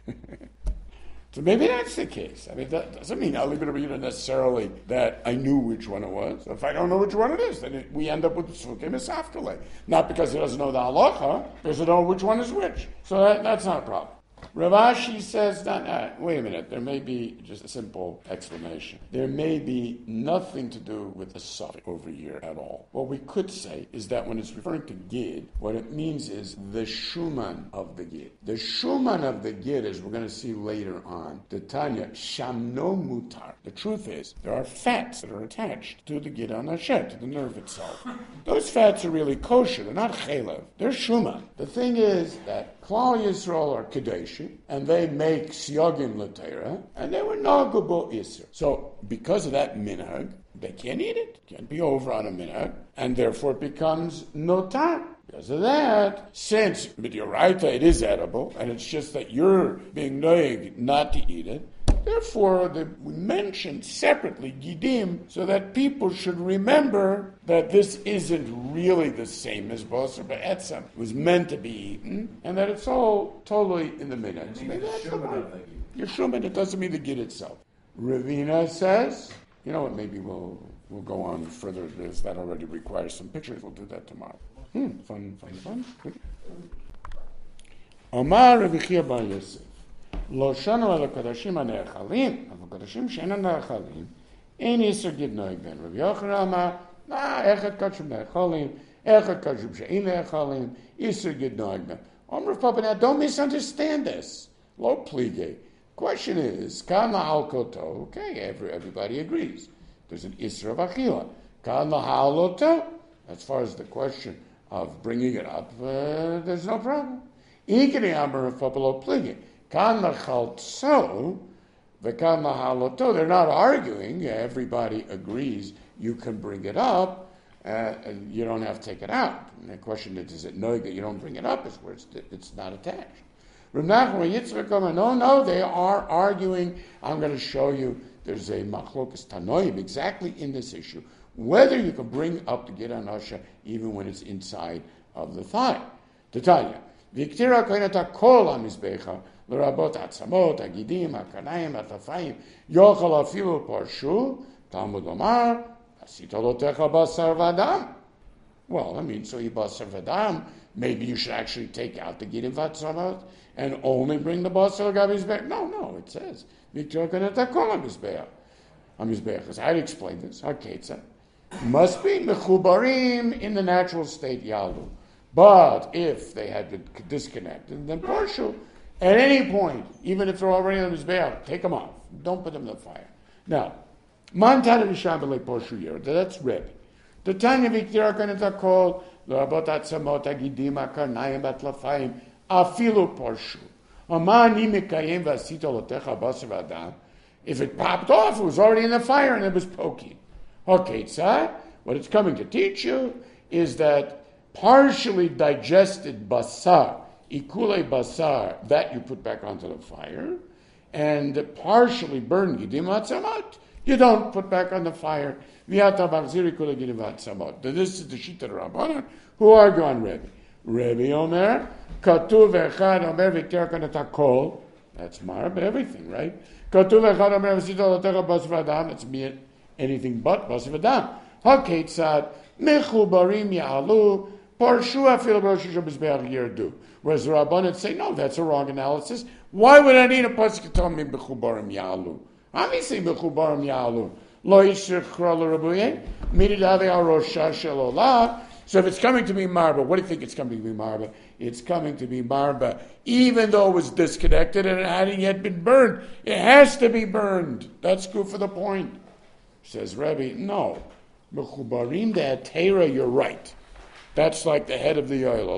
So maybe that's the case. I mean, that doesn't mean I'll leave it to necessarily that I knew which one it was. If I don't know which one it is, then we end up with Sukkei Misaftale. Not because he doesn't know the halacha, because he doesn't know which one is which. So that's not a problem. Rav Ashi says that, wait a minute, there may be just a simple explanation. There may be nothing to do with the suffix over here at all. What we could say is that when it's referring to Gid, what it means is the Shuman of the Gid. The Shuman of the Gid, as we're going to see later on, the Tanya, Shamno Mutar. The truth is, there are fats that are attached to the Gid HaNasheh, to the nerve itself. Those fats are really kosher, they're not chelev, they're Shuman. The thing is that Klal Yisrael are Kadeshi, and they make Siyagim L'Teira, and they were Nagubo Isser. So, because of that minhag, they can't eat it. Can't be over on a minhag, and therefore it becomes Notar. Because of that, since Midyoraita it is edible, and it's just that you're being noig not to eat it, therefore, we mentioned separately Gidim so that people should remember that this isn't really the same as Basar Ba'etzem. It was meant to be eaten, and that it's all totally in the minutes. Your Shuman, it doesn't mean the Gid itself. Ravina says, you know what, maybe we'll go on further. That already requires some pictures. We'll do that tomorrow. Fun. Omar Rav Chiya bar Yosef. לא שנו על הקדשים הנאכלים, אבל הקדשים שאינם נאכלים, אין איסר גיד נוהג בן. רבי יוחנן אמר, איך הקדשים נאכלים, איך הקדשים שאין נאכלים, איסר גיד נוהג בן. Omer Papa, now don't misunderstand this. Lo plige. Question is, kan lahal koto, okay, everybody agrees. There's an isra of achila. Kan lahal loto, as far as the question of bringing it up, there's no problem. Ikri Amar of Papa lo plige. Kan lachaltso, v'kan lahaloto. They're not arguing. Everybody agrees you can bring it up, and you don't have to take it out. And the question is it knowing that you don't bring it up is where it's not attached. Rav Nachman Yitzchak Omer, no, they are arguing. I'm going to show you there's a machlokas tanoim exactly in this issue, whether you can bring up the Gid HaNasheh even when it's inside of the thigh. Tanya, v'ktira koinata kol hamizbecha, l'rabot atzamot, hagidim, hakanayim, hatafayim, yochel afilu parshu, Talmud Omar, asita lotecha basar v'adam. Well, I mean, so you basar v'adam, maybe you should actually take out the gidim v'atzamot and only bring the basar l'gabizbeach. No, it says, v'ktira koinata kol hamizbecha. Hamizbecha. How do you explain this? Haketza. Must be mechubarim in the natural state yalu. But if they had been disconnected, then partial, At any point, even if they're already on the Mizbeach, take them off. Don't put them in the fire. Now, Mantana Vishabale Porshu Yer, that's Rebbe. The Tanya Viktir Kanatakol, Lorabot Atzamot Agidim Akarnayim Batlafayim, Afilu Porshu. If it popped off, it was already in the fire and it was poking. Okay, tzad, what it's coming to teach you is that partially digested basar, ikule basar, that you put back onto the fire, and partially burned gidim atzamot, you don't put back on the fire. This is the Shita Rabbanan who argue on Rebbe. Rebbe Omer, Katuv Echad Omer Vikter Kanatakol, that's marb, everything, right? Katuv Echad Omer V'sito Lotecha Bas V'adam, that's anything but Bas V'adam. HaKetzad, Mechubarim Ya'alu, Parshu Afil B'Rosh Hashanah Yerdu. Whereas the Rabbanan say, no, that's a wrong analysis. Why would I need a pasuk to tell me Bechubarim Ya'alu? Obviously Bechubarim Ya'alu. Lo Yishir Chral Rabuye, Mididave Arosha Shelolah. So if it's coming to be marba, what do you think it's coming to be marba? It's coming to be marba, even though it was disconnected and it hadn't yet been burned. It has to be burned. That's good for the point. Says Rebbe, no. Mechubarim de'atera, you're right. That's like the head of the oil.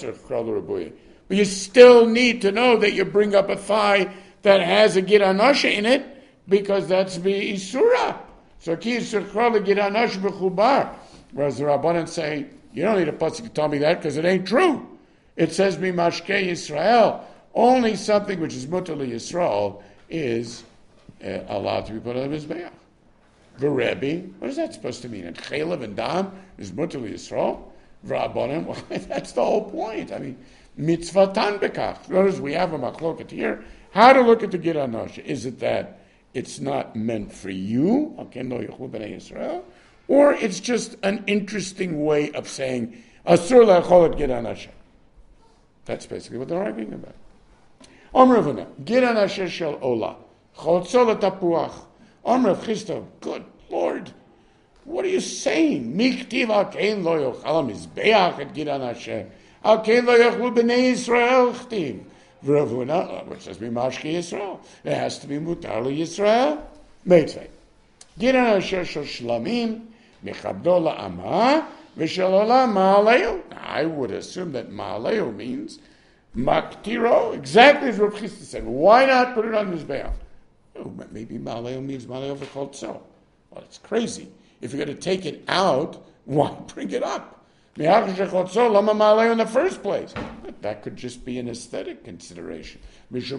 But you still need to know that you bring up a thigh that has a gid anasha in it, because that's the isura. So ki yisur kral gid anash bechubar. Whereas the Rabbanan say, you don't need a pasuk to tell me that because it ain't true. It says, Mimashke Yisrael. Only something which is mutali Yisrael is allowed to be put on the Mizbeach. The Rebbe, what is that supposed to mean? And Chelev and Dam is mutali Yisrael? Rabbanan, well, that's the whole point. I mean, mitzvatan bekach. Notice we have a machloket here. How to look at the Gid Anosh? Is it that it's not meant for you? Okay, no Yechlu b'nei Yisrael. Or it's just an interesting way of saying, Asur la'cholet Gid Anasha. That's basically what they're arguing about. Omr Ravuna, Gid Anasha shel Ola, Chotzo l'tapuach. Omr Rav Chisda, good Lord, what are you saying? Miktiv al-kein lo yochal mizbeach et Gid Anasha. Al-kein lo yochlu b'nei Yisrael chtiv. V'Ravuna, which says, Mimashki Yisrael. It has to be mutar Yisrael. Meitzvei. Gid Anasha shel shlamim, Mechabdo la'ama, v'shalola ma'aleo. I would assume that ma'aleo means maktiro, exactly as Rav Chisda said. Why not put it on Mizbeach? Oh, maybe ma'aleo means ma'aleo v'chol tzo. Well, it's crazy. If you're going to take it out, why bring it up? Lama ma'aleo in the first place. That could just be an aesthetic consideration. That's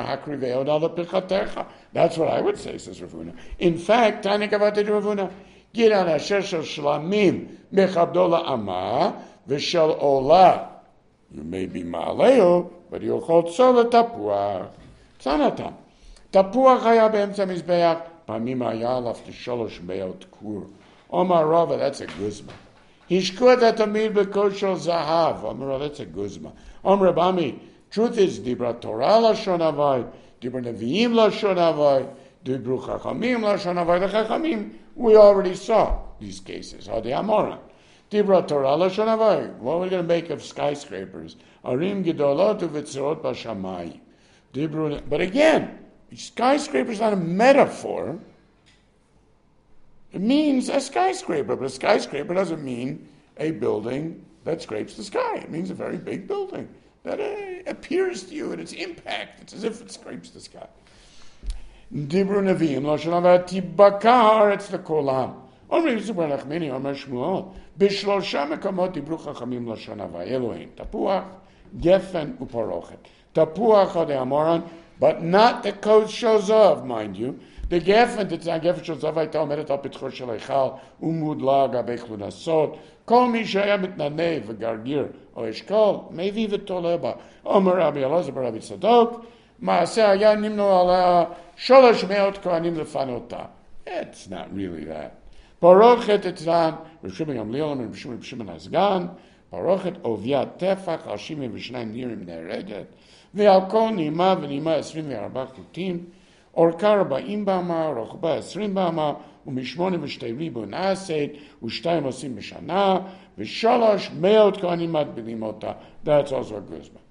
what I would say, says Rav Huna. In fact, Tani Kavati Rav Huna, Gid Anasher shel shlamim mechabdo la'ama v'shel ola. You may be ma'aleo, but you'll hold sola tapuach. Tzanatam. Tapuach haya be'emtza mizbeach, pamim haya alaf t'sholosh me'ot kur. Omar Rava, that's a guzma. Hishkuat atamid b'koshel zahav. Omar Rava, that's a guzma. Omar Rabami, truth is, Dibra Torah lashon havai, Dibra Nevi'im lashon havai, Dibru Chachamim lashon havai. The Chachamim, we already saw these cases. Hadi Amora. Dibra Torah lashon havai. What are we going to make of skyscrapers? Arim gedolot uvitzerot b'shamayim. Dibru. But again, skyscraper is not a metaphor. It means a skyscraper, but a skyscraper doesn't mean a building that scrapes the sky. It means a very big building that appears to you in its impact. It's as if it scrapes the sky. Dibru Nevi'im lashon havai tibakar etz lekolam. Omri Yisrael Nachmeni Omer Shmuel B'shlosha mekamot dibru chachamim lashon havai Elohim Tapuach, Gefen uParochet. Tapuach Hadi Amoran, but not the kosher zav, mind you. The Gefen, it's not Gefen shel zav hayta omedet al pitcho shel eichal umudla gabei chlunasot kol mi shaya mitnaneh v'gargir o eshkol mevi v'toleba Omer Rabbi Elazar bar Rabbi Tzadok Maaseh haya nimno aleh sholosh meot kohanim lefanota. It's not really that. Parochet etzan Rishim Gamliel and Rishim Hazgan Parochet Oviat Tefach Al Shimei V'Shnayim Nirim Neredet Ve'al Kol Nima V'Nima Esrim Ve'Arba Chutim Orka Arba'im B'Ama Rochba Esrim B'Ama U'Mishmone V'Shtei Ribu Na'aseit U'Shtayim Osim B'Shana V'Shalosh Meot Kohanim Ad B'Limota. That's also a guzma.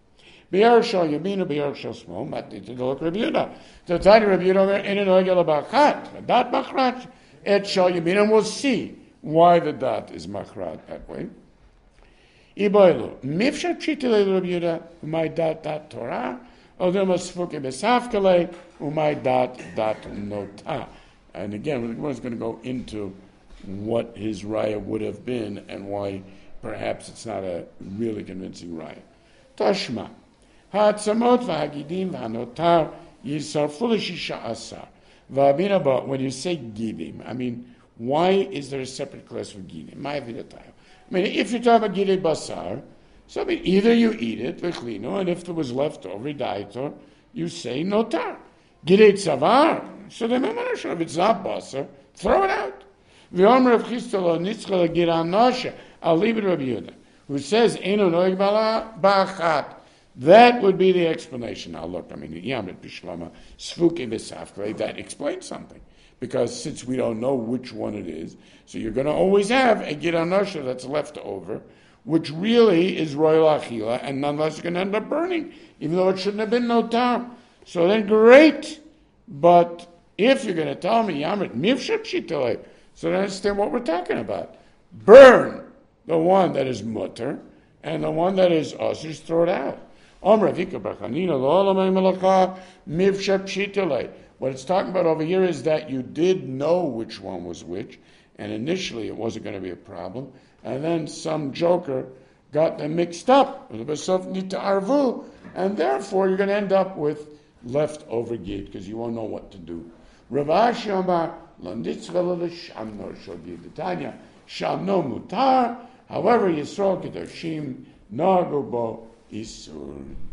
Be'er shal yamina, be'er shal small, matnit l'olok Rabbi Yehuda. The tiny Rabbi Yehuda in an oigel bachat, dat machrat, et shal yamina, and we'll see why the dat is machrat that way. Iboilu, mifshat pshitile Rabbi Yehuda, umay dat Torah, odem asfuke besafkale, umay dat nota. And again, we're going to go into what his raya would have been and why perhaps it's not a really convincing raya. Tashma. Ha'atzamot v'hagidim v'hanotar yisarfu l'shisha asar. V'abina, but when you say gidim, I mean, why is there a separate class for gidim? I mean, if you're talking about gidei basar, so I mean, either you eat it, v'chlino, and if there was left over, daitor, you say notar. Gidei tzavar, so the memoration, if it's not basar, throw it out. V'omer of Chistolo nitzchel giran nosha, I'll leave it Rabbi Yehuda, who says, Eino noig ba'achat. That would be the explanation. Now look, I mean, Yamrit Bishlama, Sfuke Besafkle, that explains something. Because since we don't know which one it is, so you're going to always have a giran nosha that's left over, which really is royal achila, and nonetheless you're going to end up burning, even though it shouldn't have been notar. So then great, but if you're going to tell me, Yamrit Mivshab Shitale, so then understand what we're talking about. Burn the one that is mutter, and the one that is osir, throw it out. What it's talking about over here is that you did know which one was which, and initially it wasn't going to be a problem, and then some joker got them mixed up, and therefore you're going to end up with leftover git, because you won't know what to do. Rav Ashi Amar, Shamno mutar, however, Yisrael kedoshim, nago bo isur.